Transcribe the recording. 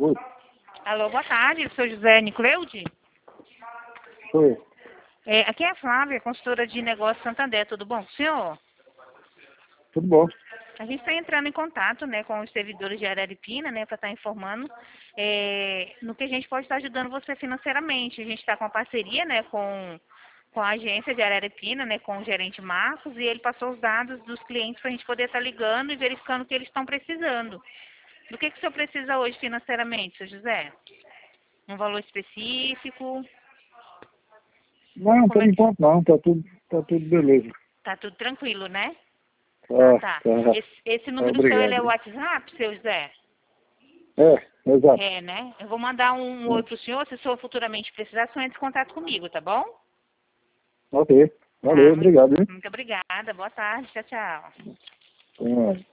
Oi, Alô, boa tarde, sou José Nicleude. oi. Aqui é a Flávia, consultora de negócios Santander, tudo bom com o senhor? Tudo bom? A gente está entrando em contato, né, com os servidores de Araripina, né, para estar informando no que a gente pode estar ajudando você financeiramente. A gente está com uma parceria, né, com a agência de Araripina, né, com o gerente Marcos, e ele passou os dados dos clientes para a gente poder estar ligando e verificando o que eles estão precisando. Do que o senhor precisa hoje financeiramente, seu José? Um valor específico? Não, Como por é que... enquanto não, tá tudo beleza. Tá tudo tranquilo, né? Ah, Tá, tá. tá. Esse número seu, ele é o Obrigado. WhatsApp, seu José? Exato. É, né? Eu vou mandar um oi pro senhor, se o senhor futuramente precisar, só entre em contato comigo, tá bom? Ok. Tá, Valeu, obrigado, hein? muito obrigada. Boa tarde. Tchau, tchau. Até mais.